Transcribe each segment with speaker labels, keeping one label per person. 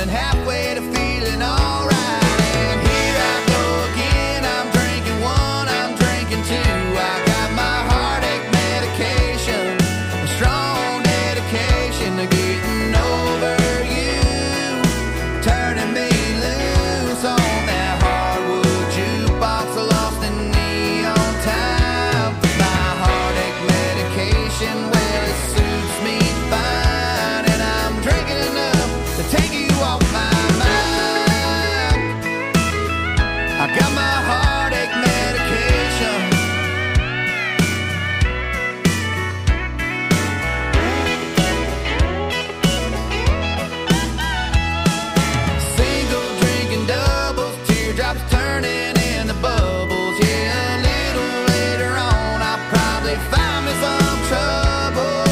Speaker 1: feeling halfway to feeling alright. And here I go again, I'm drinking one, I'm drinking two. I got my heartache medication, a strong dedication to getting over you, turning me loose on that hardwood jukebox, lost in neon time. My heartache medication, well, it suits me fine, and I'm drinking enough to take you off my mind. I got my heartache medication. Single drinking doubles, teardrops turning into bubbles. Yeah, a little later on I'll probably find me some trouble.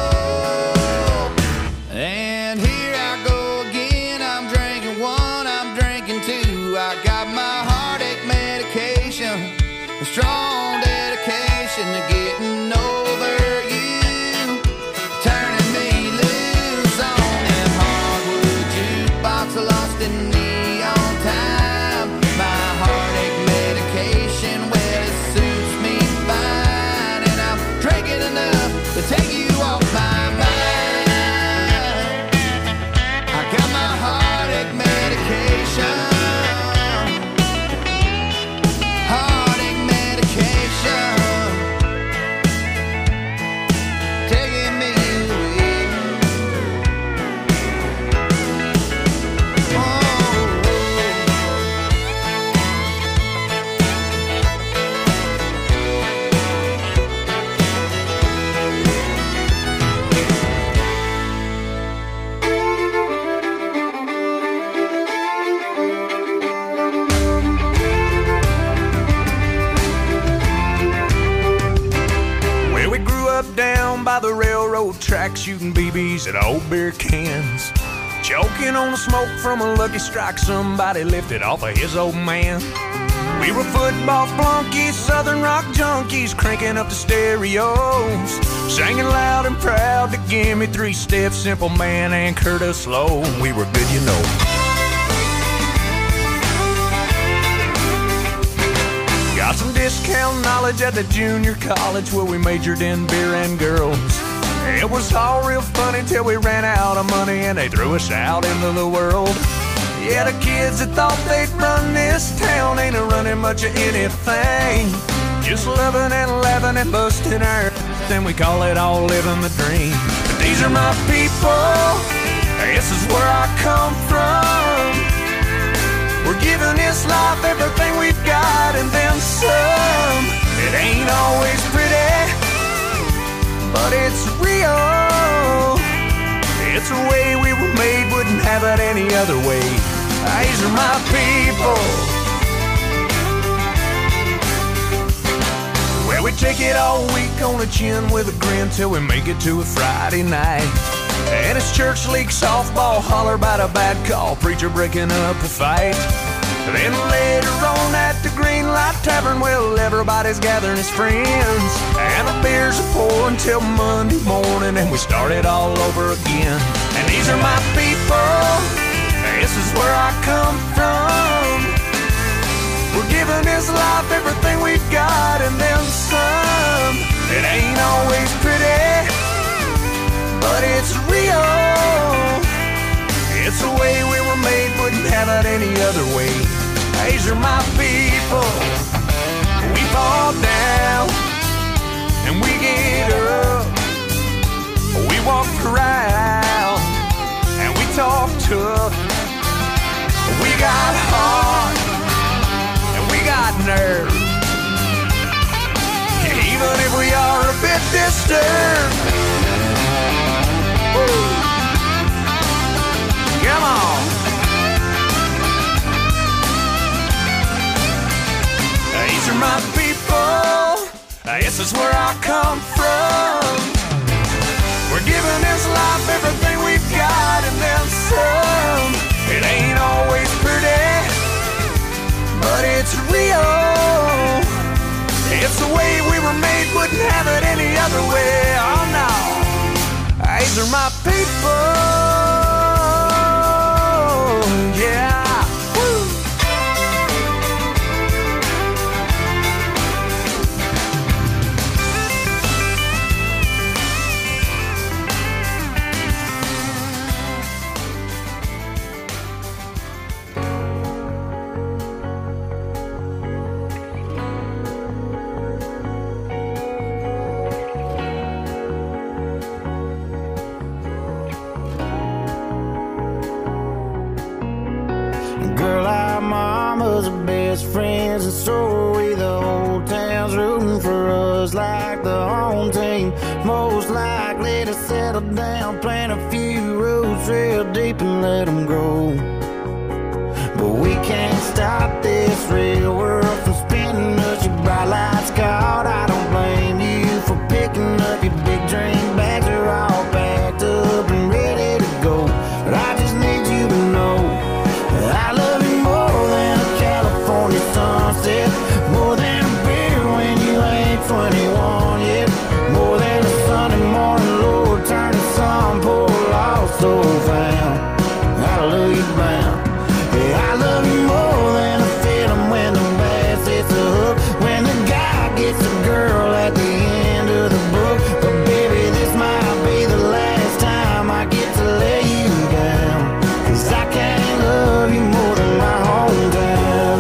Speaker 1: And here I go again, I'm drinking one, I'm drinking two. I got my heartache medication, a strong dedication to getting over you, turning me loose on that hardwood jukebox, lost in neon time. My heartache medication, well, it suits me fine, and I'm drinking enough to take you off my mind. I got my heartache medication. Heartache medication, taking me away. Oh.
Speaker 2: Well, we grew up down by the railroad track, shooting BBs at old beer cans, choking on the smoke from a Lucky Strike somebody lifted off of his old man. We were football flunkies, southern rock junkies, cranking up the stereos, singing loud and proud to Give Me Three Steps, Simple Man, and Curtis Low. We were good, you know. Got some discount knowledge at the junior college where we majored in beer and girls. It was all real funny till we ran out of money and they threw us out into the world. Yeah, the kids that thought they'd run this town ain't running much of anything, just loving and laughing and busting our then we call it all living the dream. But these are my people, this is where I come from. We're giving this life everything we've got and then some. It ain't always pretty, but it's real. It's the way we were made, wouldn't have it any other way. These are my people. Well, we take it all week on the chin with a grin till we make it to a Friday night. And it's church league softball, holler about a bad call, preacher breaking up a fight. Then later on at the Green Light Tavern, well, everybody's gathering as friends, and the beers are pouring till Monday morning, and we start it all over again. And these are my people, this is where I come from. We're giving this life everything we've got and then some. It ain't always pretty, but it's real. It's the way we were made, wouldn't have it any other way. These are my people. We fall down and we get up. We walk around and we talk tough. We got heart and we got nerve, even if we are a bit disturbed. Woo. Come on. These are my people. This is where I come from. We're giving this life everything we've got and then some. It ain't always pretty, but it's real. It's the way we were made, wouldn't have it any other way. Oh no. These are my people.
Speaker 3: best friends, and so are we. The whole town's rooting for us like the home team. Most likely to settle down, plant a few roots real deep and let them grow. But we can't stop this real world from spinning us. Your bright lights caught, I don't blame you for picking up your big dream bags. Are all packed up and ready to go. But I just need you to know that I love you more than a California sunset, more than a beer when you ain't 21 yet, more than a Sunday morning Lord turning some poor lost soul found. Hallelujah bound. Yeah, I love you more than a feeling when the bass hits the hook, when the guy gets a girl at the end of the book. But baby, this might be the last time I get to lay you down, 'cause I can't love you more than my hometown.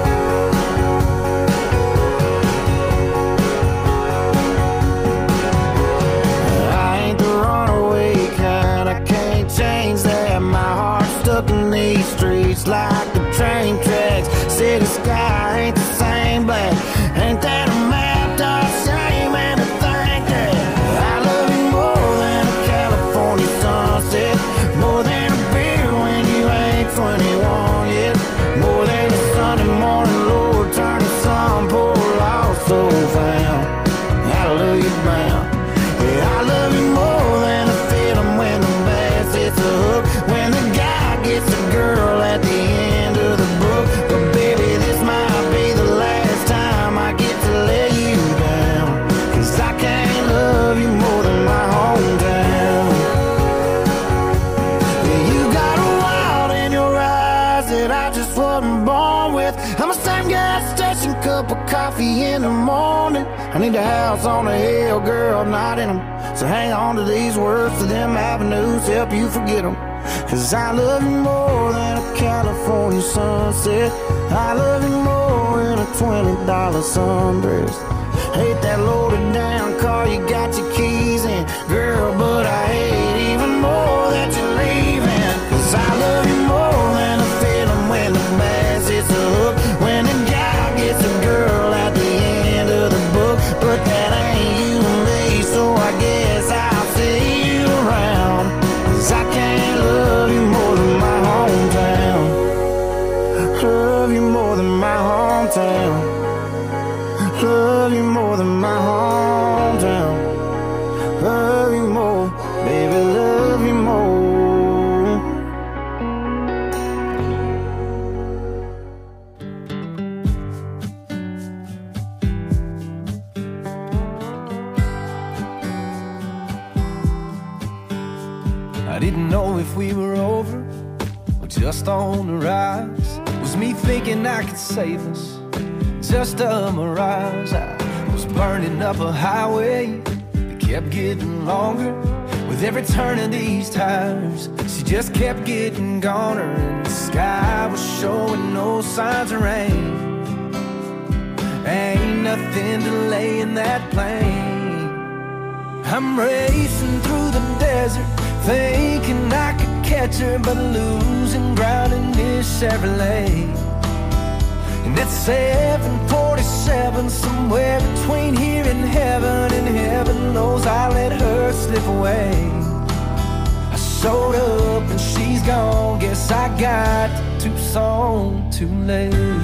Speaker 3: I ain't the runaway kind, I can't change that. My heart's stuck in these streets like the train tracks. City sky ain't the same black. Ain't that a map? Dark shame and to think that I love you more than a California sunset, more than a beer when you ain't 21 yet, more than a Sunday morning Lord turning some poor lost soul found. Hallelujah bound. Yeah, I love you more than a feeling when the bass hits the hook, when the guy gets a girl at the end of the book. But baby, this might be the last time I get to lay you down, 'cause I can't love you more than my hometown. Yeah, you got a wild in your eyes that I just wasn't born with. I'm a same gas station, cup of coffee in the morning. I need a house on a hill, girl, not in them. So hang on to these words, to them avenues, help you forget them. 'Cause I love you more than a California sunset. I love you more than a $20 sundress. Hate that loaded down car you got your keys in, girl, but I hate even more that you're leaving. 'Cause I love you more than a feeling when the bass hits the hook, when the guy gets a girl at the end of the book. But that ain't you and me, so I guess I'll see you around, 'cause I can't love you more than my hometown. Love you more than my hometown. Love you more than my hometown. Love you more, baby, love you more.
Speaker 2: I didn't know if we were over or just on the rise. Was me thinking I could save us? Just a mirage. I was burning up a highway that kept getting longer with every turn of these tires. She just kept getting goner, and the sky was showing no signs of rain. Ain't nothing delaying that plane. I'm racing through the desert, thinking I could catch her, but losing ground in this Chevrolet. And at 7:47, somewhere between here and heaven knows I let her slip away. I showed up and she's gone, guess I got to Tucson too late.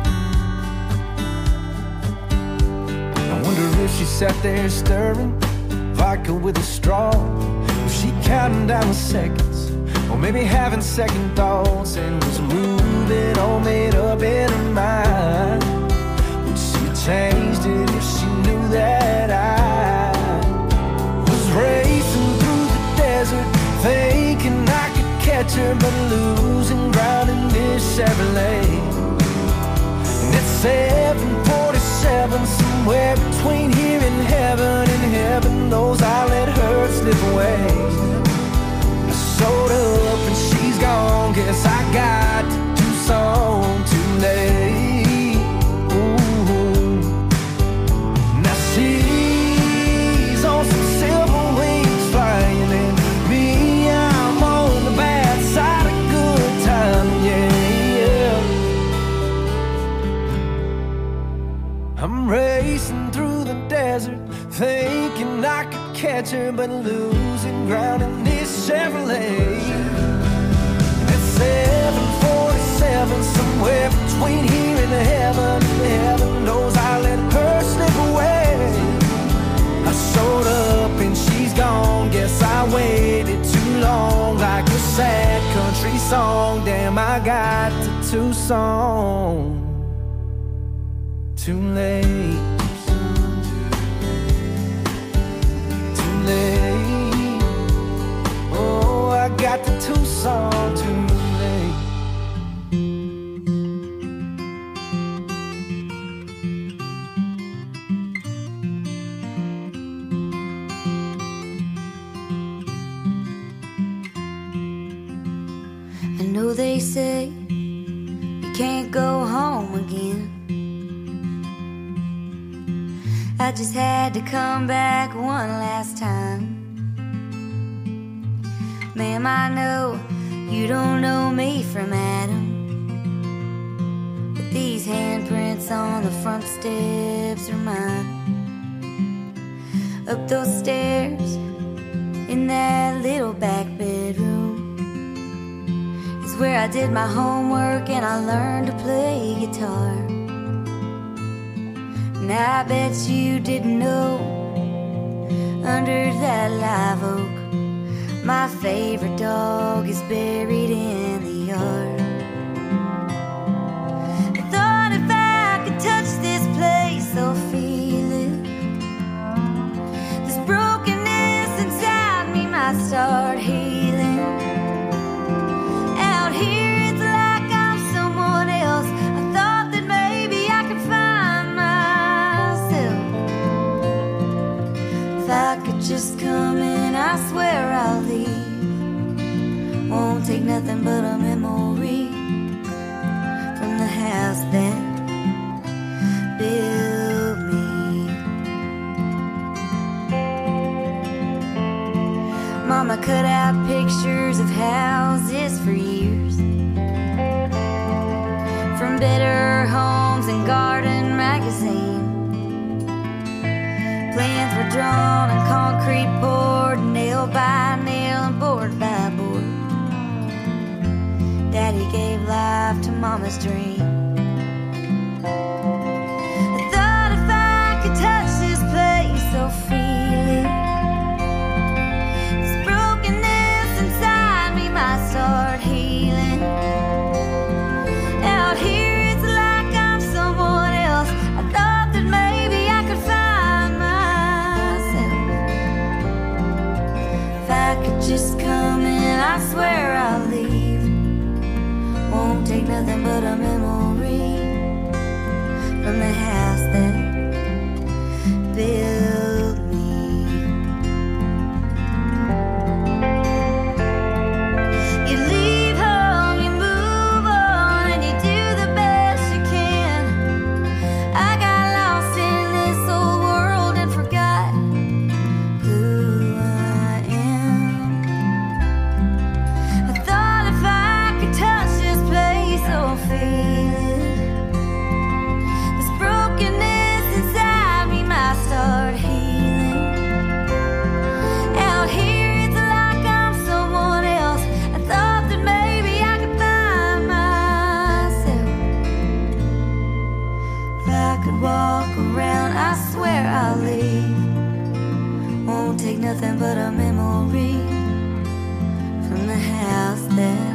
Speaker 2: I wonder if she sat there stirring vodka with a straw. Was she counting down the seconds, or maybe having second thoughts, and was moving all made up in her mind? Would she have changed it if she knew that I was racing through the desert, thinking I could catch her, but losing ground in this Chevrolet? And at 7:47, somewhere between here and heaven knows I let her slip away. I showed up and she's gone, guess I got to Tucson too late. Ooh. Now she's on some silver wings flying, and me, I'm on the bad side of good time, yeah, yeah.
Speaker 4: winter, but losing ground in this Chevrolet. At 747, somewhere between here and heaven knows I let her slip away. I showed up and she's gone. Guess I waited too long, like a sad country song. Damn, I got to Tucson too late. Too late. Oh, I got to Tucson too late.
Speaker 5: I know they say you can't go home again. I just had to come back one last time. Ma'am, I know you don't know me from Adam, but these handprints on the front steps are mine. Up those stairs in that little back bedroom is where I did my homework and I learned to play guitar. And I bet you didn't know, under that live oak, my favorite dog is buried in the yard. I thought if I could touch this place, I'll feel it. This brokenness inside me might start healing. Out here it's like I'm someone else. I thought that maybe I could find myself. If I could just come in, I swear I'll leave. Won't take nothing but a memory from the house that built me. Mama cut out pictures of houses for years, from Better Homes and Garden magazine. Plans were drawn and concrete poured, nail by nail and board by board. Daddy gave life to Mama's dream. I thought if I could touch this place, I'll feel it. This brokenness inside me might start healing. Out here it's like I'm someone else. I thought that maybe I could find myself. If I could just come in, I swear I'll leave. Won't take nothing but a memory from the house that built me. You leave home, you move on, and you do the best you can. I got lost in this old world and forgot who I am. I thought if I could touch this place, I'll feel it. This brokenness inside me might start healing. Out here it's like I'm someone else. I thought that maybe I could find myself. If I could walk around, I swear I'll leave. Won't take nothing but a memory from the house that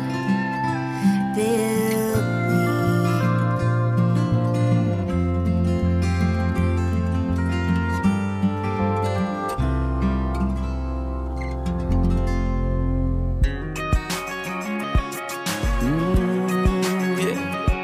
Speaker 5: built me.
Speaker 4: Yeah.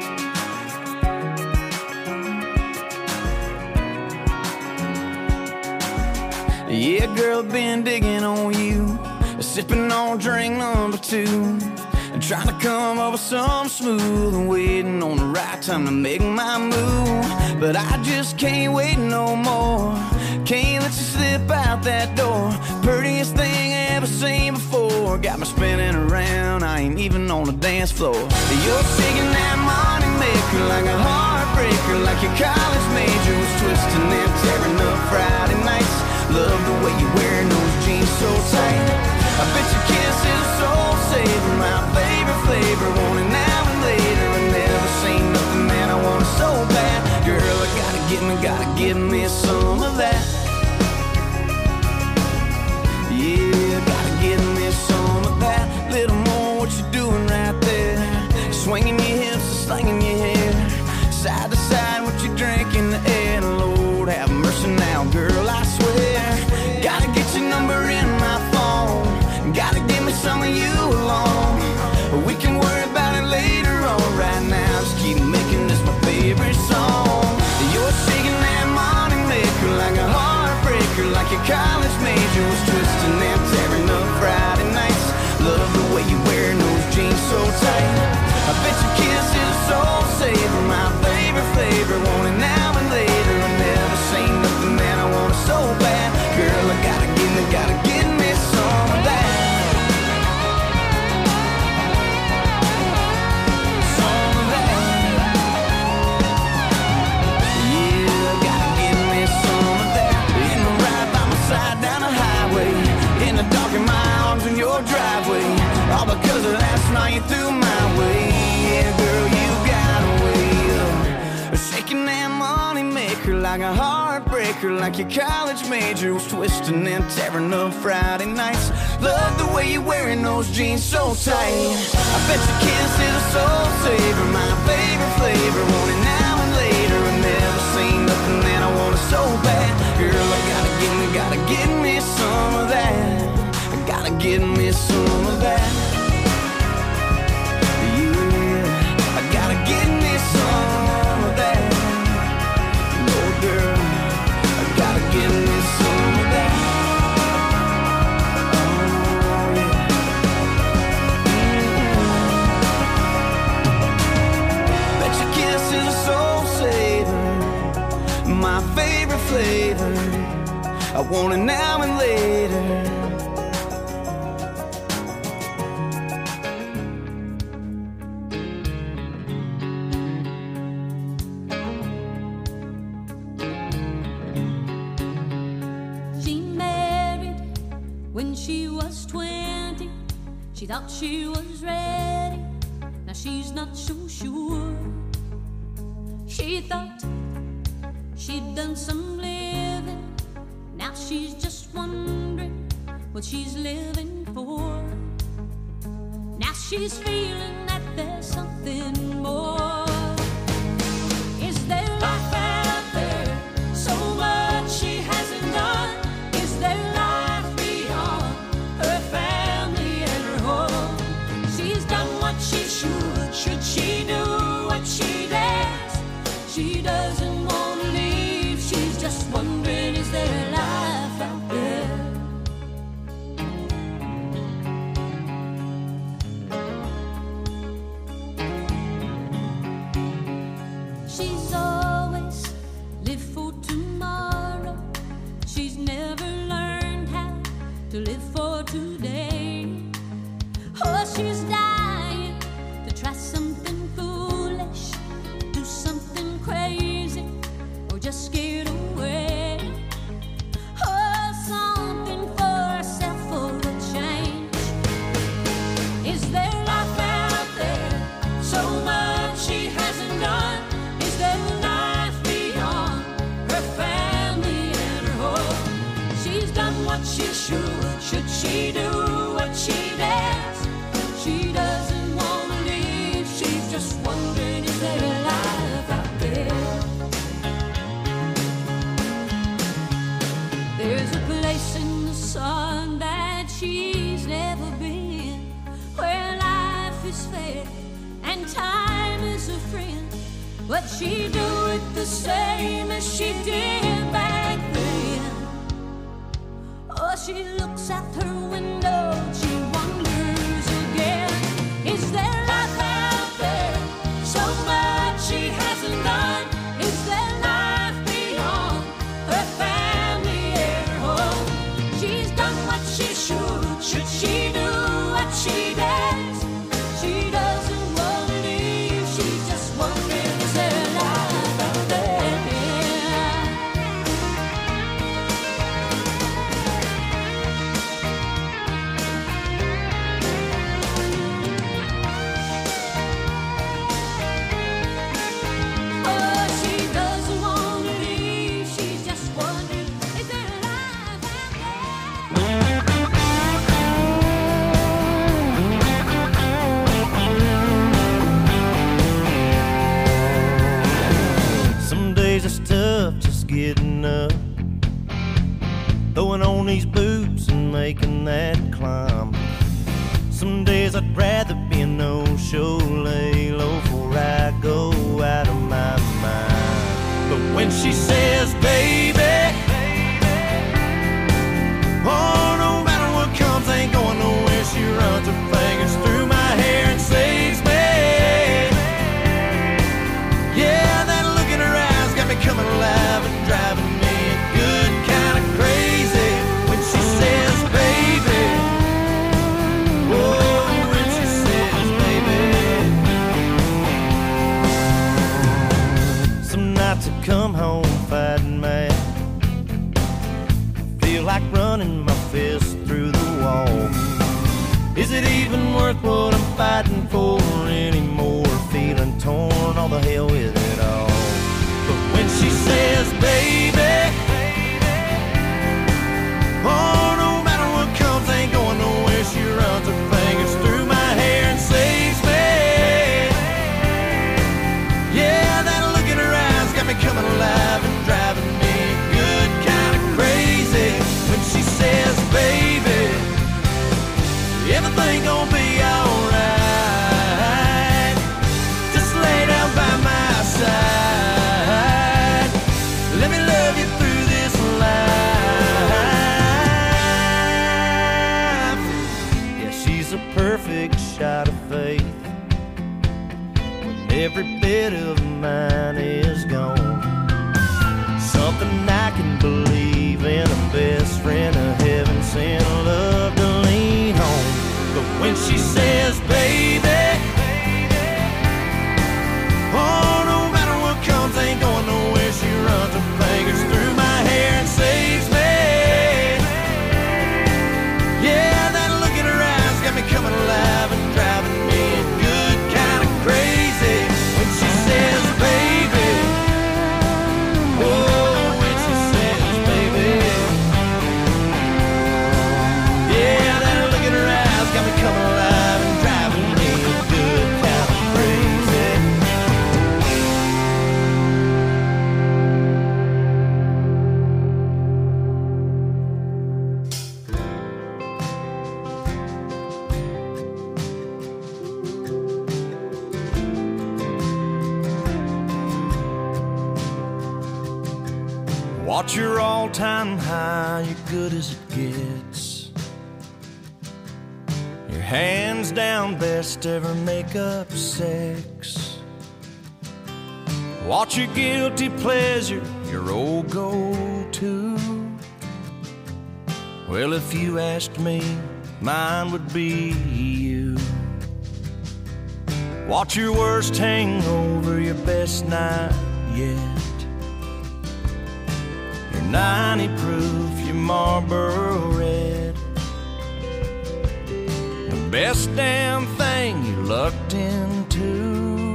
Speaker 4: Yeah, girl, been digging on you, sipping on drink number 2, and trying to come up with something smooth and waiting on the right time to make my move. But I just can't wait no more. Can't let you slip out that door. Prettiest thing I ever seen before. Got me spinning around, I ain't even on the dance floor. You're shaking that money maker like a heartbreaker, like your college major was twisting and tearing up Friday nights. Love the way you're wearing those jeans jeans so tight. I bet your kiss is a soul saver, my favorite flavor. Want it now and later. I never seen nothing that I want so bad. Girl, I gotta give me some of that. Yeah, gotta give me some of that. Little more what you doing right there. Swinging your hips, slinging your hair. Side to side, what you drink in the air. Lord, have mercy now, girl, I swear. Gotta get your number in my phone. Gotta give me some of you alone. We can worry about it later on. Right now, just keep making this my favorite song. You're shaking that money maker like a heartbreaker, like your college major was twisting and tearing up Friday nights. Love the way you wearing those jeans so tight. I bet your kiss is a soul saver, my favorite flavor. Want it now and later. I never seen nothing that I want so bad. Girl, I gotta give me some of that. Some of that. Yeah, gotta give me some of that. In the ride by my side down the highway, in the dark in my arms in your driveway. All because of last night you threw my way. Yeah, girl, you got away. Shaking that money maker like a heartbreaker, like your college major was twisting and tearing up Friday nights. Love the way you're wearing those jeans so tight. I bet your kiss is a soul saver, my favorite flavor. Want it now and later. I never seen nothing that I want so bad. Girl, I gotta give me some of that. I gotta give me some of that. Yeah, I gotta give me some of that. No, girl, I gotta give me some of that. Oh, yeah. Bet your kiss is a soul saver, my favorite flavor. I want it now and later.
Speaker 6: When she was 20, she thought she was ready. Now she's not so sure. She thought she'd done some living. Now she's just wondering what she's living for. Now she's feeling that there's something more. Is there life out there? So much she hasn't done. Is there life beyond her family and her home? She's done what she should. Should she do what she does? She doesn't want to leave. She's just wondering, is there life out there? She's always lived for tomorrow. She's never learned how to live for today. Oh, she's dying to try something foolish, do something crazy, or just get away. Oh, something for herself for a change. Is there life out there? So much she hasn't done. Is there life beyond her family and her home? She's done what she should. Should she do what she does? She doesn't want to leave. She's just wondering, is there a life out there? There's a place in the sun that she's never been, where life is fair and time is a friend. But she do it the same as she did back then. Oh, she looks out her window, she wonders again. Is there life out there? So much she hasn't done. Is there life beyond her family and her home? She's done what she should. Should she do what she does? She doesn't want to leave. She's just wondering, is there life out there?
Speaker 3: in that climb. Some days I'd rather be a no-show, lay low before I go out of my mind. But when she says, baby, oh, no matter what comes, ain't going nowhere. She runs her fingers through my hair and saves me. Yeah, that look in her eyes got me coming alive and driving me good kind of crazy. When she says, baby, oh, when she says, baby. Some nights I come home fighting mad, feel like running my fist through the wall. Is it even worth what I'm fighting for anymore? Feeling torn, all the hell with it all. But when she says, baby, oh, no matter what comes, ain't going nowhere. She runs her fingers through my hair and saves me. Yeah, that look in her eyes got me coming alive and driving me good kind of crazy. When she says, baby, everything gonna be alright. Just lay down by my side. Let me love you through this life. Yeah, she's a perfect shot of faith when every bit of mine is gone. Something I can believe in, a best friend, a heaven sent love to lean on. But when she says, baby, oh, no matter what comes, ain't going nowhere. She runs her fingers through my hair and saves me. Yeah, that look in her eyes got me coming alive and driving me good kind of crazy. When she says, baby, oh, when she says, baby, yeah, that look in her eyes got me coming alive and driving me good kind of crazy. Watch your all-time high, you're good as it gets. Your hands down best ever make-up sex. Watch your guilty pleasure, your old go-to. Well, if you asked me, mine would be you. Watch your worst hangover, your best night yet. Your 90 proof, your Marlboro Red. The best damn thing you lucked into.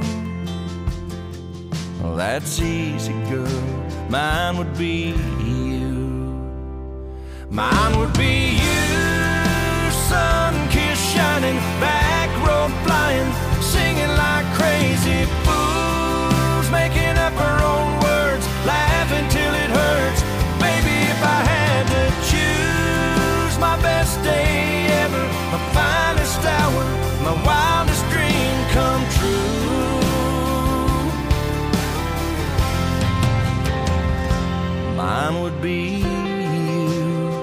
Speaker 3: Well, that's easy, girl. Mine would be you. Mine would be you. Sun kiss shining, back road flying, singing like crazy fools, making up our own words, laughing till it hurts. Baby, if I had to choose, my best day ever, my finest hour, my wildest dream come true. Mine would be you.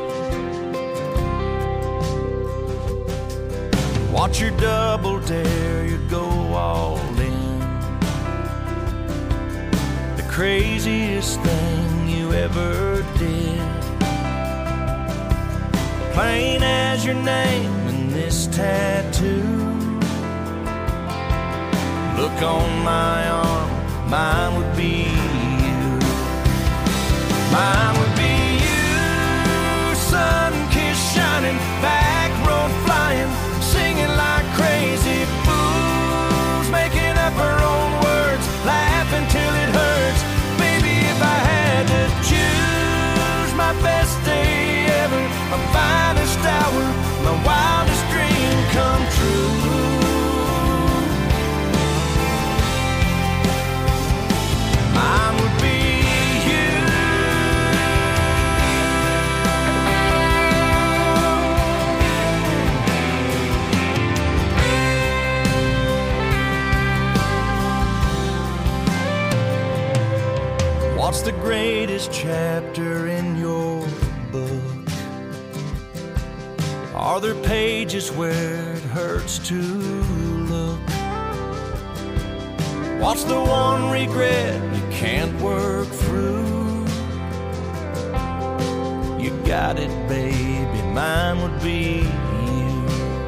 Speaker 3: Watch your double dare, you go all in. The craziest thing you ever did. Plain as your name and this tattoo. Look on my arm, mine would be you. Mine would be you. Sun kiss shining, back road flying, singing like crazy fools, making up our own words, laughing till it hurts. Baby, if I had to choose, my best day ever, my finest hour, my wildest dream come true. Mine would be you.
Speaker 7: What's the greatest chapter in your book? Are there pages where it hurts to look? What's the one regret you can't work through? You got it, baby, mine would be you.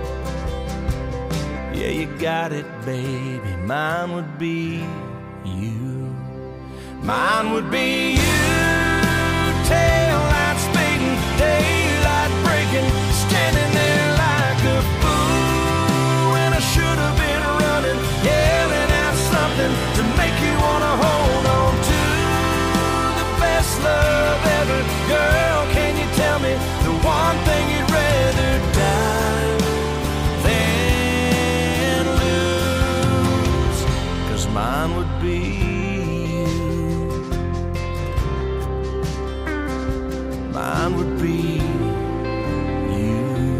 Speaker 7: Yeah, you got it, baby, mine would be you. Mine would be you. Tail lights fading, daylight breaking, standing there like a fool when I should have been running, yelling out something to make you wanna hold on to the best love ever. Girl, can you tell me the one thing you'd rather die than lose? 'Cause mine would be mine would be you.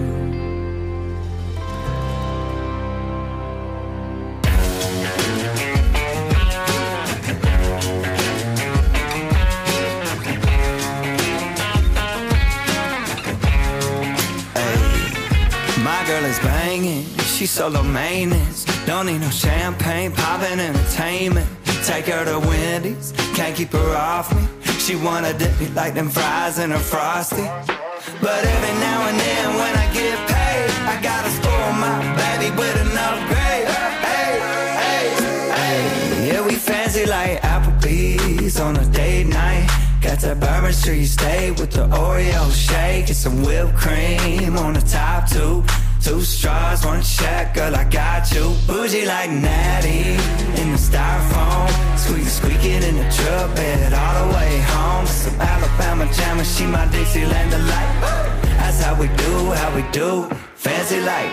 Speaker 4: Hey, my girl is banging, she's solo maintenance. Don't need no champagne, poppin' entertainment. Take her to Wendy's, can't keep her off me. She wanna dip me like them fries in a Frosty. But every now and then when I get paid, I gotta spoil my baby with an upgrade. Hey, hey, hey. Yeah, we fancy like Applebee's on a date night. Got that Bourbon Street steak with the Oreo shake and some whipped cream on the top too. 2 straws, 1 check, girl, I got you. Bougie like Natty in the styrofoam. Squeaking in the truck bed all the way home. Some Alabama jammer, she my Dixieland delight. That's how we do, fancy like.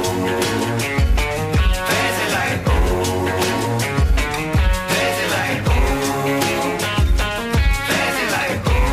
Speaker 4: Fancy like. Fancy like. Fancy like.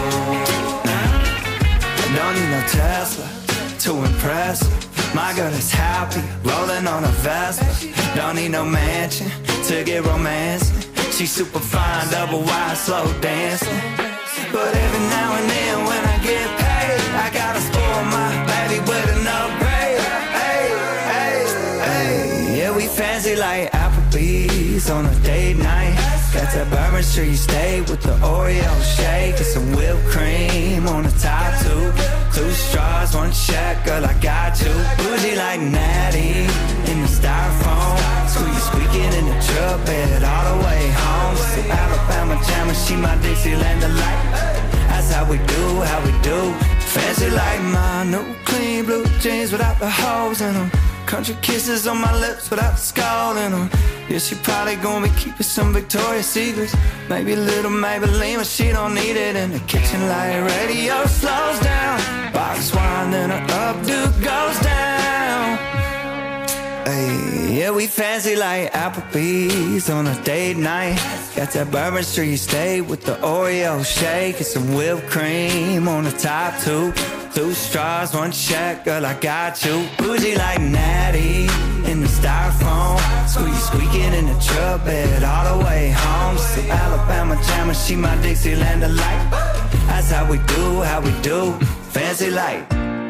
Speaker 4: Don't need no Tesla to impress her. My girl is happy, rolling on a Vespa. Don't need no mansion to get romancing. She's super fine, double wide, slow dancing. But every now and then when I get paid, I gotta spoil my baby with an upgrade. Hey, hey, hey. Yeah, we fancy like Applebee's on a date night. Got that Bourbon Street steak with the Oreo shake and some whipped cream on the top too. 2 straws, 1 check, girl, I got you. Bougie like Natty in the styrofoam. Squeaking in the truck bed all the way home. Some Alabama jammer, she my Dixieland delight. That's how we do, fancy like my new clean blue jeans without the holes in them. Country kisses on my lips without the skull in them. Yeah, she probably gonna be keeping some Victoria's Secrets. Maybe a little Maybelline, but she don't need it. In the kitchen light radio slows down. Box wine, then her updo goes down. Hey, yeah, we fancy like Applebee's on a date night. Got that Bourbon Street steak with the Oreo shake and some whipped cream on the top too. 2 straws, 1 check, girl, I got you. Bougie like Natty in the styrofoam. Squeaking in the truck bed all the way home. Some Alabama jammer, she my Dixieland delight. That's how we do, fancy like.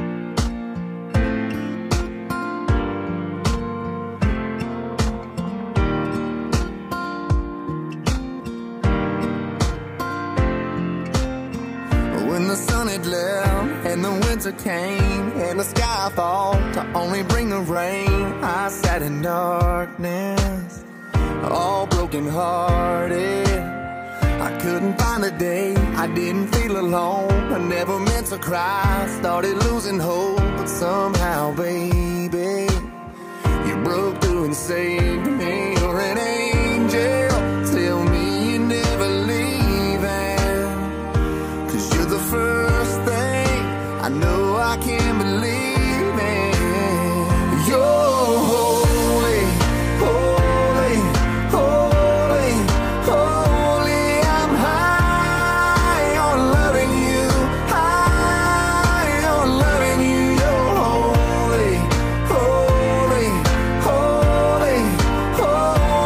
Speaker 3: When the sun had left and the winter came and the sky fall to only bring the rain, I sat in darkness, all broken hearted. I couldn't find a day, I didn't feel alone. I never meant to cry, started losing hope. But somehow, baby, you broke through and saved me. You're an angel, tell me you're never leaving. 'Cause you're the first thing I know I can't believe in. You're holy, holy, holy, holy. I'm high on loving you, high on loving you. You're holy, holy, holy, holy.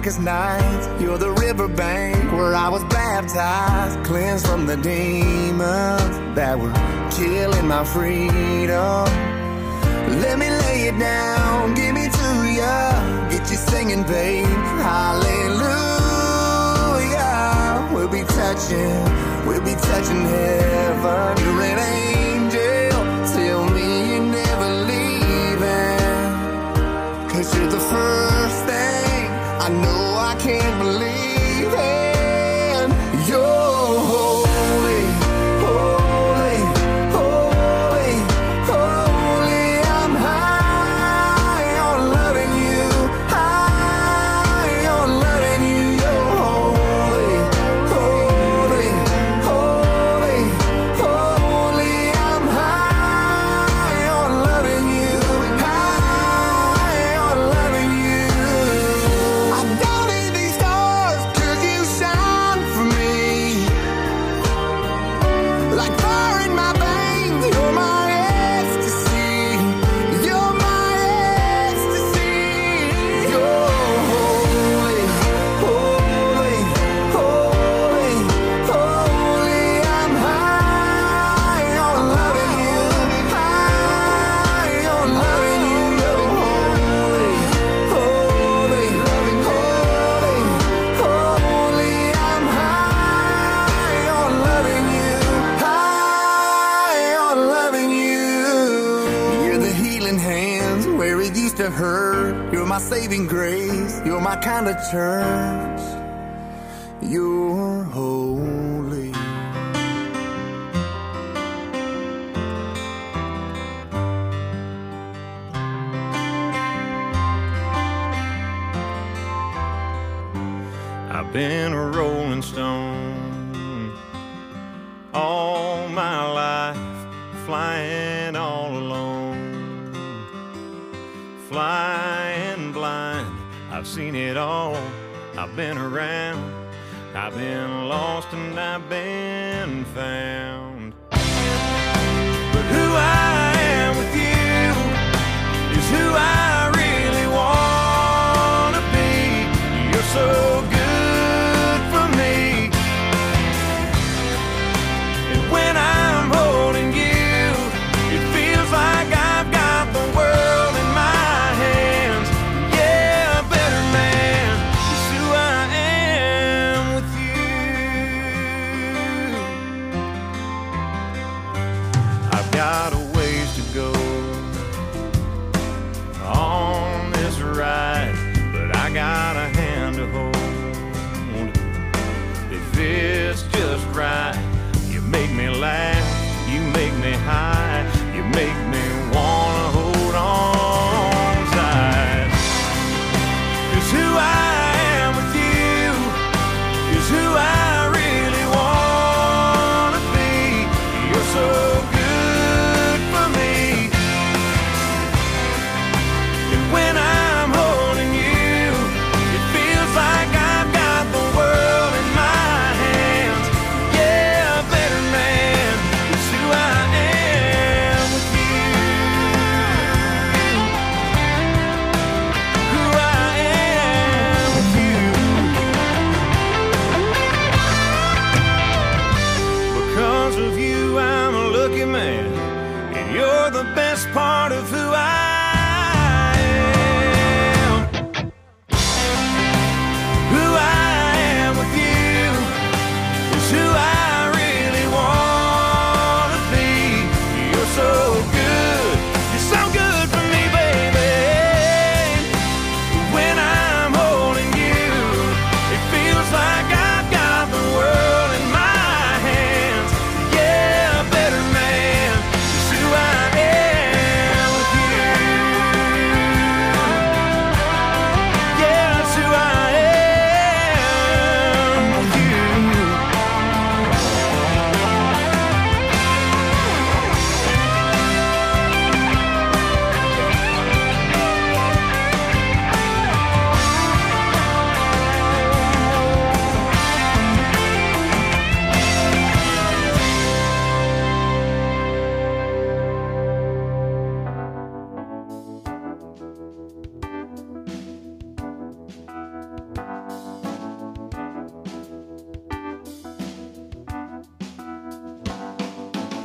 Speaker 3: darkest nights. You're the riverbank where I was baptized, cleansed from the demons that were killing my freedom. Let me lay it down, give me to ya, get you singing, babe. Hallelujah. We'll be touching heaven. You're an angel, tell me you're never leaving. 'Cause you're the first thing I know I can't believe in. You're holy, holy, holy, holy. I'm high on loving you, high on loving you. You're holy, holy, holy, holy. I'm high on loving you, high on loving you. I don't need these stars 'cause you shine for me. Like fire in my veins, you're my ecstasy. You're my ecstasy. You're holy, holy, holy, holy. I'm high on loving you, high on loving you. You're holy, holy, holy, holy. I'm high on loving you, high on loving you. You're the healing hands where it used to hurt. You're my saving grace. You're my kind of church. You're holy.
Speaker 7: I've been a rolling stone all my life, flying all alone, flying blind. I've seen it all, I've been around, I've been lost and I've been found. But who I am with you is who I really want to be. You're so good for me. And when I'm holding you, it feels like I've got the world in my hands. Yeah, a better man is who I am with you. I've got a ways to go on this ride, but I got a hand to hold. If it's just right, you make me laugh, you make me high, you make me wanna hold on tight. 'Cause who I am with you is who I really wanna be. You're so good for me. And when I'm holding you, it feels like I've got the world in my hands. Yeah, a better man is who I am with you. Who I am with you. Because of you, I'm a lucky man, and you're the best part of who I am. Who I am with you is who I really want to be. You're so good, you're so good for me, baby. When I'm holding you, it feels like I've got the world in my hands. Yeah, a better man is who I am with you.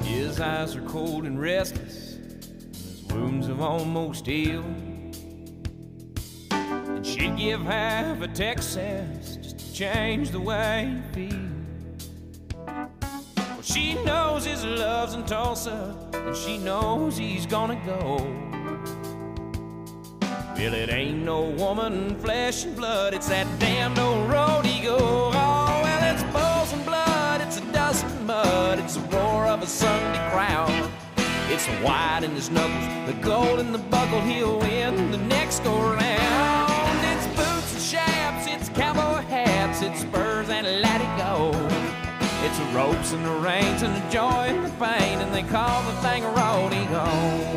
Speaker 7: His eyes are cold and restless, his wounds have almost healed. And she'd give half a Texas just to change the way you feel. Well, she knows his love's in Tulsa, and she knows he's gonna go. Well, it ain't no woman, flesh and blood, it's that damned old road he go. Oh, well, it's bulls and blood, it's a dust and mud, it's the roar of a Sunday crowd. It's the white in his knuckles, the gold in the buckle, he'll win the next go round. It's boots and chaps, it's cowboy hats, it's spurs and let it go. It's the ropes and the reins and the joy and the pain, and they call the thing a rodeo.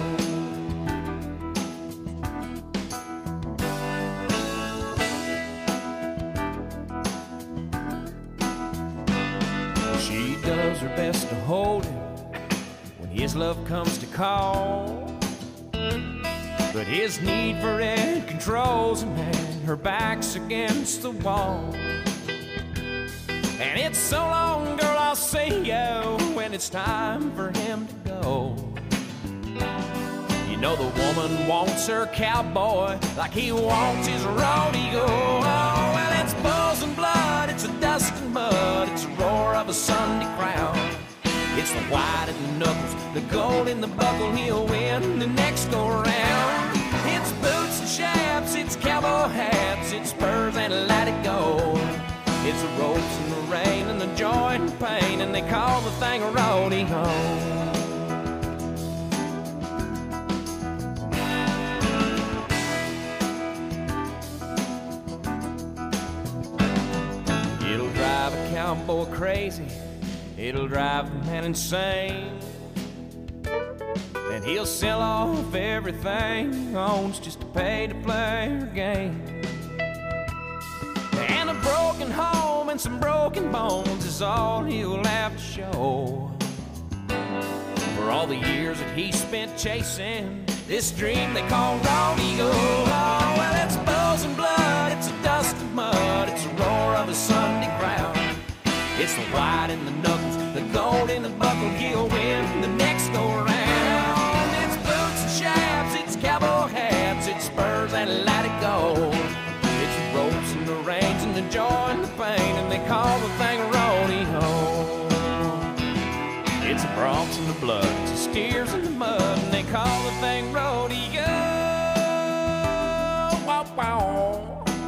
Speaker 7: She does her best to hold him when his love comes to call, but his need for it controls him, and her back's against the wall. And it's so long, girl, I'll see you when it's time for him to go. You know the woman wants her cowboy like he wants his rodeo. Oh, well, it's bulls and blood, it's a dust and mud, it's the roar of a Sunday crowd. It's the white in the knuckles, the gold in the buckle, he'll win the next go round. It's boots and chaps, it's cowboy hats, it's spurs and let it go. It's the ropes and the rain and the joy and the pain, and they call the thing a rodeo. It'll drive a cowboy crazy, it'll drive the man insane. Then he'll sell off everything he owns just to pay to play her game. And a broken home and some broken bones is all he'll have to show for all the years that he spent chasing this dream they call rodeo. Oh, well, it's bulls and blood, it's a dust and mud, it's the roar of a Sunday crowd. It's the white in the knuckles, the gold in the buckle, he'll win the next go round. It's boots and chaps, it's cowboy hats, it's spurs and let it go. It's the ropes and the reins and the joy and the pain, and they call the thing a rodeo. It's the broncs and the blood, it's the steers in the mud, and they call the thing rodeo. Wow, wow.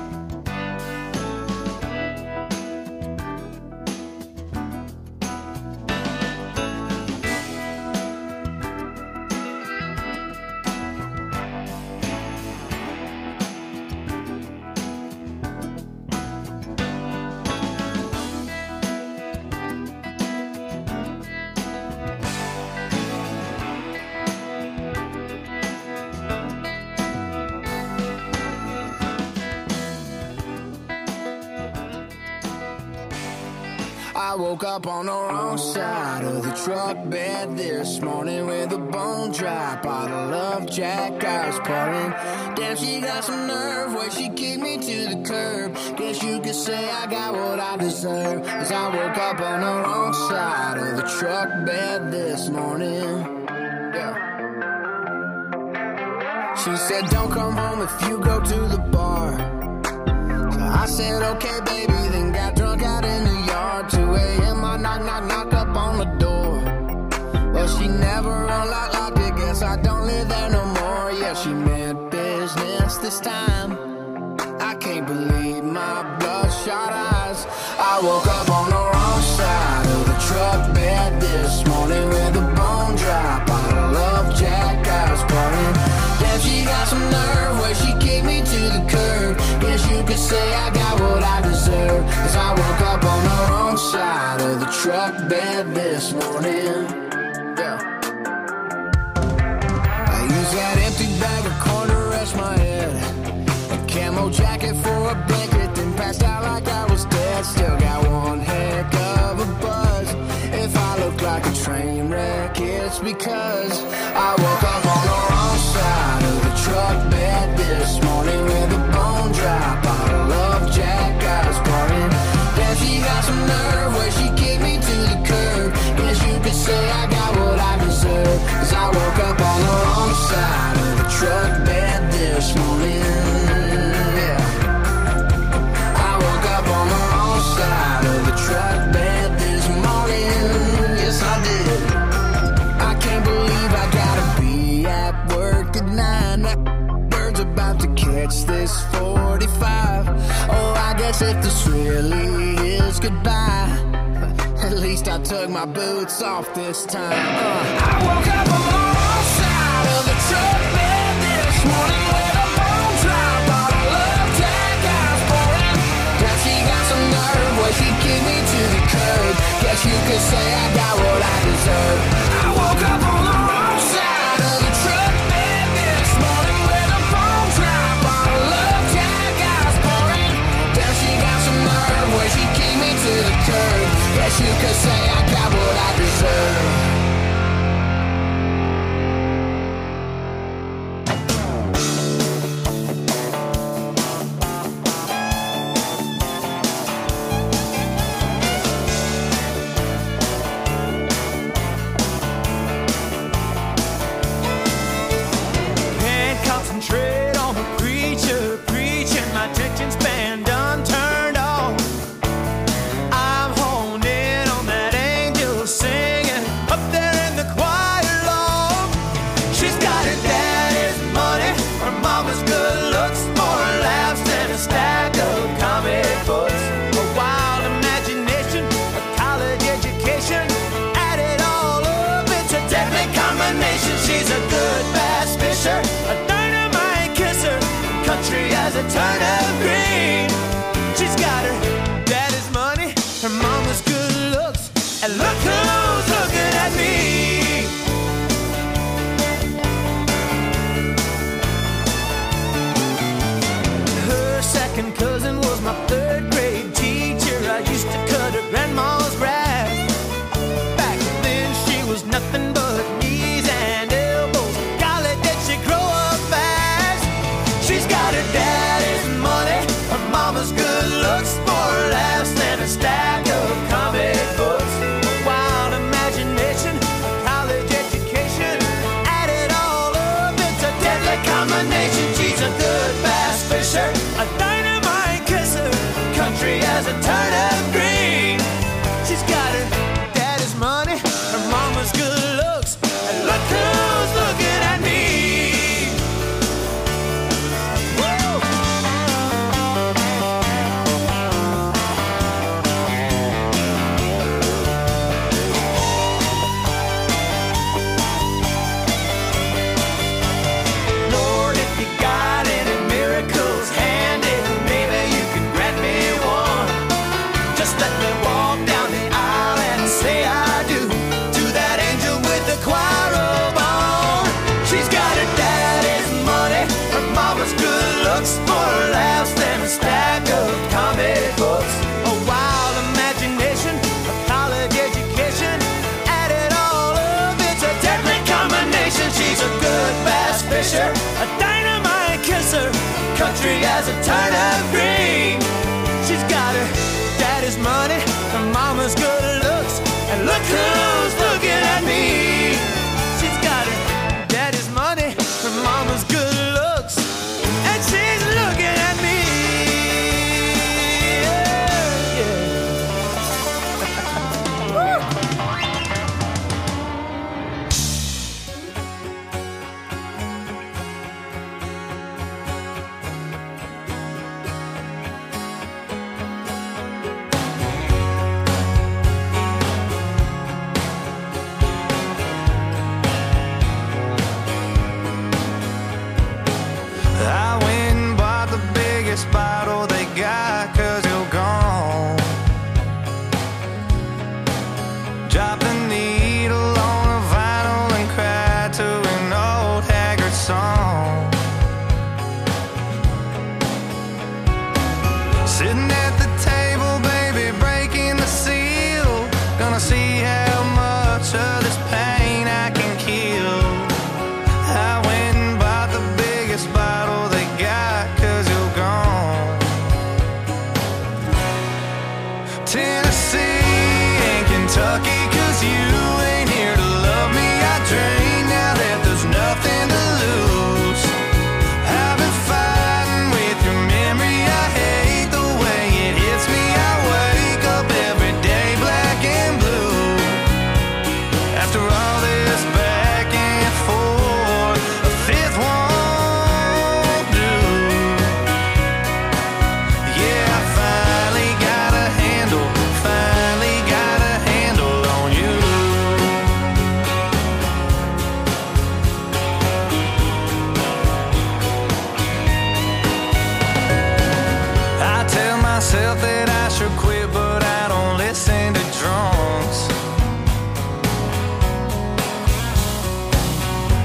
Speaker 3: I woke up on the wrong side of the truck bed this morning with a bone dry bottle of Jack I was pouring. Damn, she got some nerve where she kicked me to the curb. Guess you could say I got what I deserve, 'cause I woke up on the wrong side of the truck bed this morning. Yeah. She said don't come home if you go to the bar. So I said okay baby, then got drunk out in the yard. 2 a.m. I knock, knock, knock up on the door. Well, she never unlocked it, guess I don't live there no more. Yeah, she meant business this time. I can't believe my bloodshot eyes. I woke up on the wrong side of the truck bed this morning with a bone dry bottle of Jack I was pouring. Damn, she got some nerve where she kicked me to the curb. Guess you could say I got what I deserve, 'cause I woke up on the wrong side of the truck bed this morning. Yeah. I used that empty bag of corn to rest my head, a camo jacket for a blanket, then passed out like I was dead. Still got one heck of a buzz. If I look like a train wreck, it's because I woke up on the wrong side of the truck bed this morning with a bone dry bottle of Jack I was pouring. Damn, she got some nerve where she kicked me to the curb. Guess you could say I got what guess if this really is goodbye, at least I took my boots off this time. I woke up on the wrong side of the truck bed this morning with a bone dry bottle of Jack I was pouring. Now she got some nerve where she kicked me to the curb. Guess you could say I got what I deserve. I woke up on the wrong side of the truck bed this morning with a bone dry bottle of Jack I was pouring. Now she got some nerve where she kicked me to the curb. Guess you could say I got what I deserve.
Speaker 7: Concentrate on the preacher preaching, my attention span done turned off. I'm honed in on that angel singing up there in the choir loft. She's got her daddy's money, her mama's good looks, more laughs than a stack of comic books. A wild imagination, a college education, add it all up, it's a deadly combination. She's a good bass fisher, a dynamite kisser, country as a turnip green. She's got her daddy's money, her mama's good looks, and look who's looking at me. Her second cousin was my third grade teacher. I used to cut her grandma's grass. Back then she was nothing but knees and elbows. Golly, did she grow up fast? She's got her daddy's money, her mama's good looks, more laughs than a stack of comic books. A wild imagination, a college education, add it all up, it's a deadly combination. She's a good bass fisher, a dynamite kisser, country as a turnip green. She's got her daddy's money, her mama's good looks, and look who's looking at me. Lord, if you got any miracles handy, maybe you could grant me one. Just let me walk down the aisle and say I do to that angel with the choir robe on. She's got her daddy's money, her mama's good looks, more laughs than a stack of comic books. A wild imagination, a college education, add it all up, it's a deadly combination. She's a good bass fisher, a dynamite kisser, country as a turnip green. She's got her daddy's money, her mama's good looks, and look who's looking at me. She's got her daddy's money, her mama's good looks, and she's looking at me. Yeah, yeah.
Speaker 2: I went and bought the biggest bottle they got, 'cause you're gone. Drop the needle on a vinyl and cry to an old haggard song. Sitting at the table, baby, breaking the seal. Gonna see how much of this pain I can kill. I went and bought the biggest bottle they got, 'cause you're gone. Tennessee and Kentucky, 'cause you ain't here to love me. I drain now that there's nothing to lose. I've been fighting with your memory, I hate the way it hits me. I wake up every day black and blue. After all this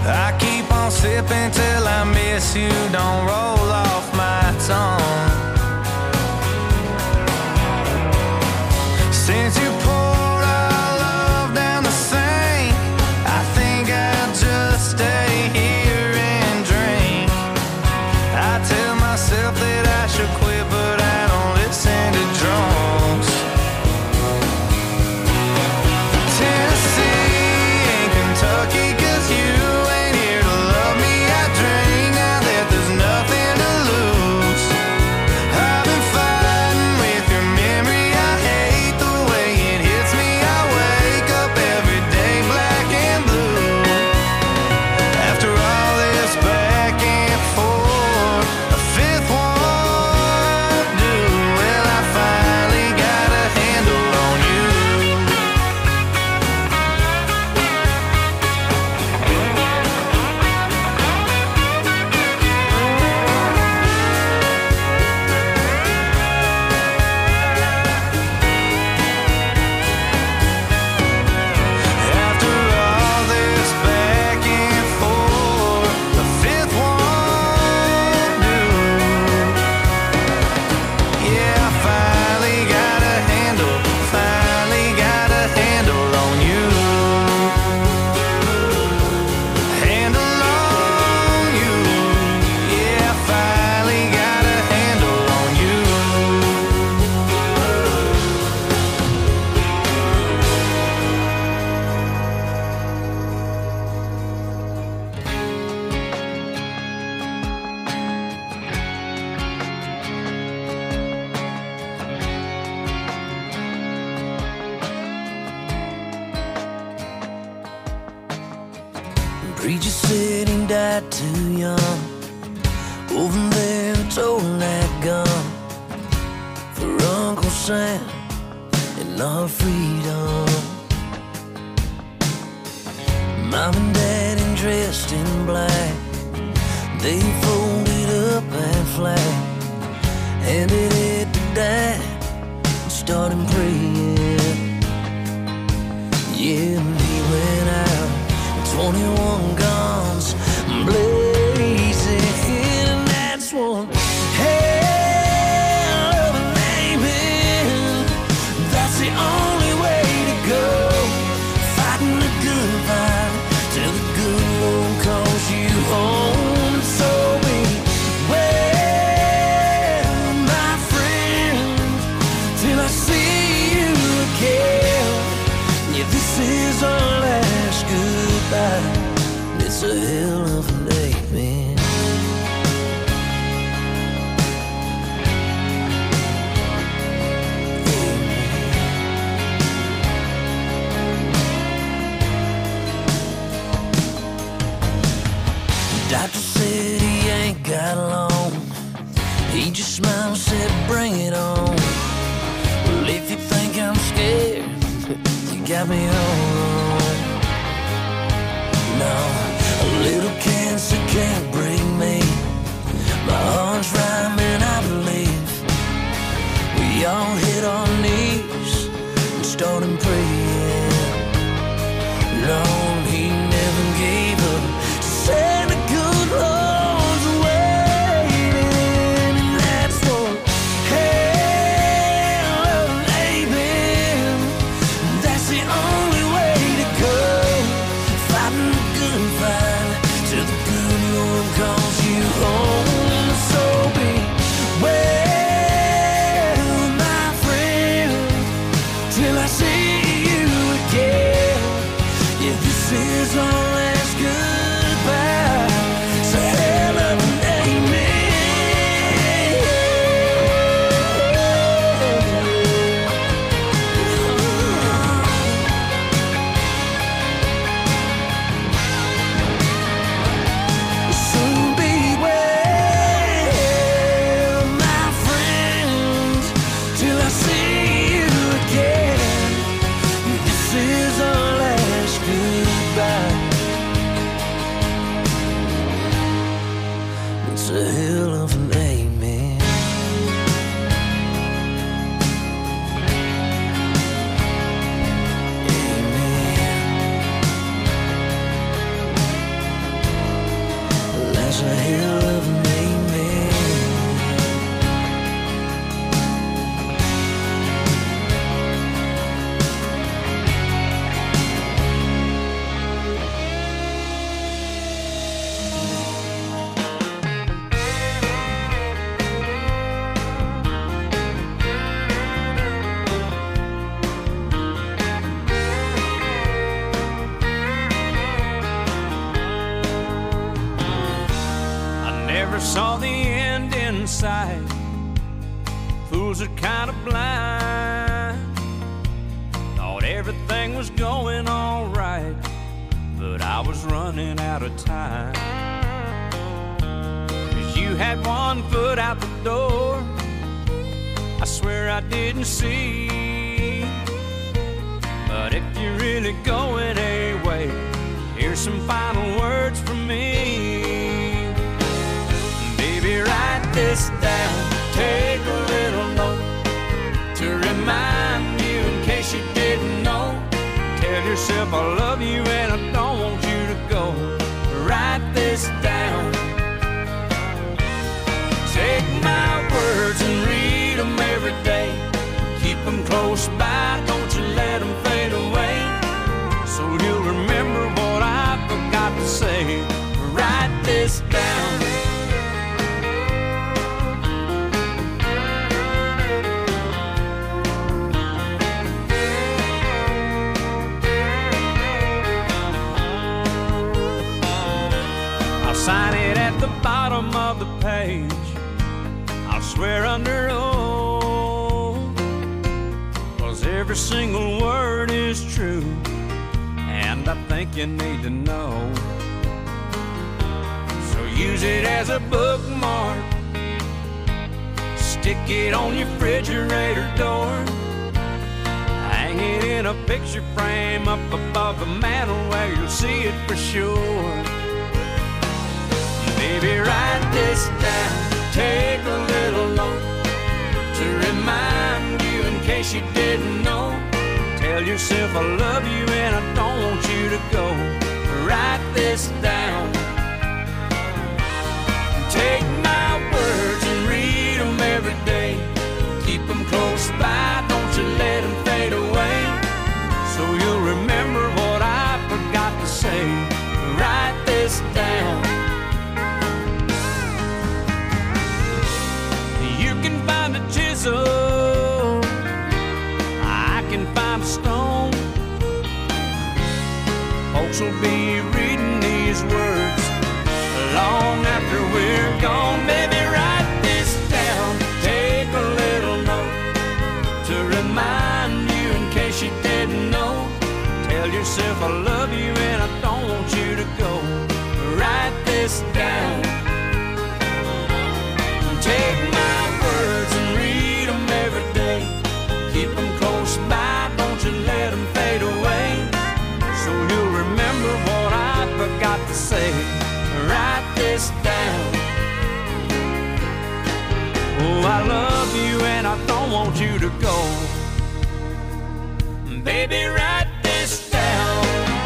Speaker 7: I keep on sipping till I miss you, don't roll off my tongue. Since you poured our love down the sink, I think I'll just stay here and drink. I tell myself that I should quit, but I don't listen to drunks. Tennessee and Kentucky, 'cause you ain't here to love me. I drink now that there's nothing to lose. I've been fighting with your memory. I hate the way it hits me. I wake up every day black and blue. After all this back and forth, a fifth won't do. Well, I finally got a handle on you. After all this back and forth, a fifth won't do. Yeah, I finally got a handle on you. Handle on you. Yeah, I finally got a handle on you.
Speaker 8: Preacher said he died too young. Over there, holding that gun for Uncle Sam and our freedom. Mom and Dad dressed in black, they folded up that flag, handed it to Dad and started praying. Yeah, and he went out, 21 guns blazing, and that's one hell of an amen. That's the only way to go, fighting the good fight till the good Lord calls you home. So beware, my friend, till I see you again. Yeah, this is our last goodbye. It's a hell of a day, man. Doctor said he ain't got long. He just smiled and said, bring it on. Well, if you think I'm scared, you got me all wrong. No, a little cancer can't break me. My heart's rhyming, I believe. We all hit our knees and started praying. No, he never gave up. Said the good Lord's waiting, and that's one hell of an amen. That's the only way to go, fighting the good fight till the good Lord calls you home. So beware, my friend, till I see you again. Yeah, this is our last goodbye. So hell of an So beware, my friend, till I see you again. This is our last goodbye.
Speaker 2: saw the end in sight. Fools are kind of blind. Thought everything was going all right, but I was running out of time. 'Cause you had one foot out the door, I swear I didn't see. But if you're really going away, here's some final words from me. Baby, write this down, take a little note to remind you in case you didn't know. Tell yourself I love you and I don't want you to go. Write this down. Take my words and read them every day. Keep them close by, don't you let them fade away. So you'll remember what I forgot to say. Write this down. I'll sign it at the bottom of the page. I'll swear under oath, 'cause every single word is true, and I think you need to know. So use it as a bookmark, stick it on your refrigerator door, hang it in a picture frame up above the mantel where you'll see it for sure. Baby, write this down, take a little note to remind you in case you didn't know. Tell yourself I love you and I don't want you to go. Write this down. Take my words and read them every day. Keep them close by, don't you let them fade away. So you'll remember what I forgot to say. Write this down. You can find a chisel, I can find a stone. Folks will be reading these words long after we're gone. Baby, write this down, take a little note to remind you in case you didn't know. Tell yourself I love you and I don't want you to go. Write this down. Take my words and read them every day. Keep them close by, don't you let them fade away. So you'll remember what I forgot to say. Write this down. Oh, I love you and I don't want you to go. Baby, write this down.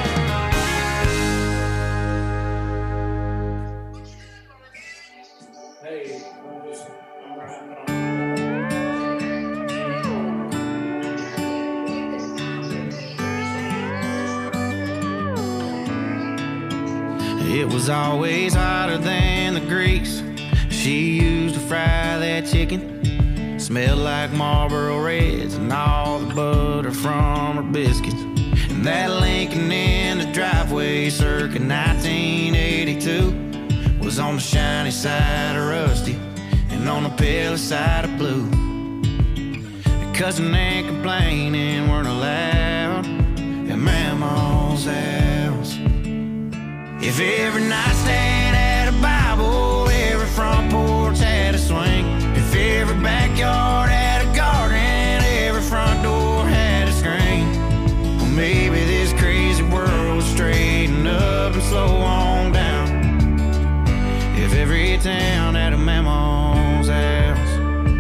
Speaker 3: It was always hotter than the grease she used to fry that chicken. Smelled like Marlboro Reds and all the butter from her biscuits. And that Lincoln in the driveway circa 1982 was on the shiny side of rusty and on the pale side of blue. Cussing and complaining weren't allowed at Mama's house. If every nightstand had a Bible, every front porch had a swing. If every backyard had a garden, every front door had a screen. Well, maybe this crazy world would straighten up and slow on down. If every town had a Mama's house.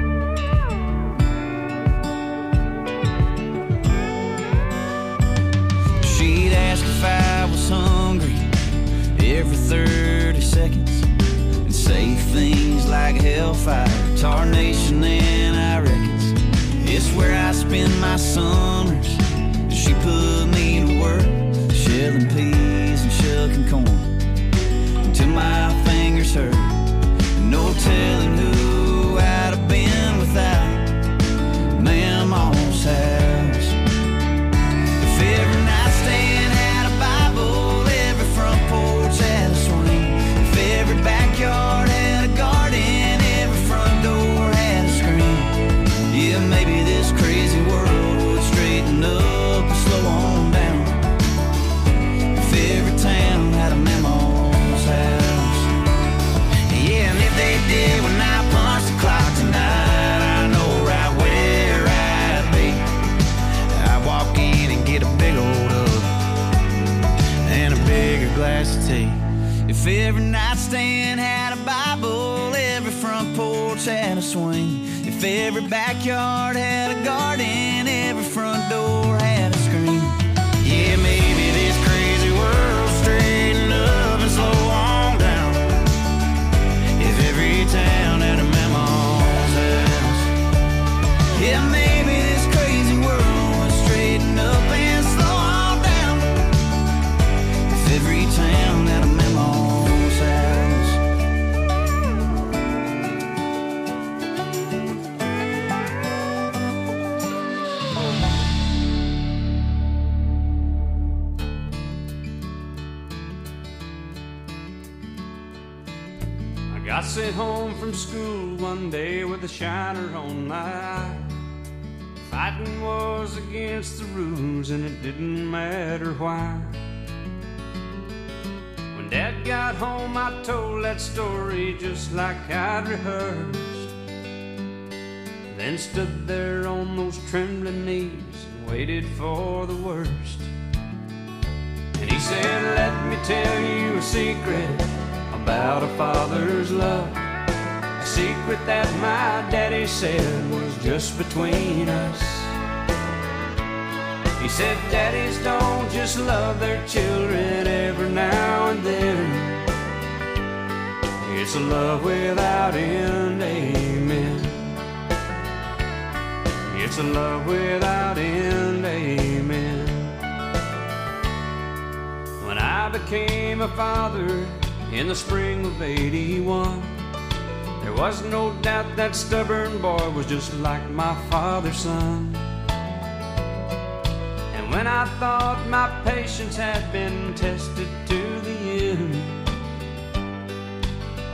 Speaker 3: She'd ask if I was hungry every 30 seconds and say things like hellfire, tarnation, and I reckons it's where I spend my summers. She put me to work, shelling peas and shucking corn until my fingers hurt. No telling who I'd have been without Mama's house. If every nightstand had a Bible, every front porch had a swing. If every backyard had a garden, bigger glass of tea.
Speaker 4: If every nightstand had a Bible, every front porch had a swing. If every backyard had a garden, every front door had a screen. Yeah, maybe this crazy world straighten up and slow on down. If every town had a mama's house. Yeah, maybe this crazy world would straighten up and slow on down. If every town had a mama's house.
Speaker 9: I sent home from school one day with a shiner on my eye. Fighting was against the rules and it didn't matter why. When Dad got home I told that story just like I'd rehearsed. Then stood there on those trembling knees and waited for the worst. And he said, let me tell you a secret about a father's love, a secret that my daddy said was just between us. He said daddies don't just love their children every now and then. It's a love without end, amen. It's a love without end, amen. When I became a father in the spring of '81, there was no doubt that stubborn boy was just like my father's son. And when I thought my patience had been tested,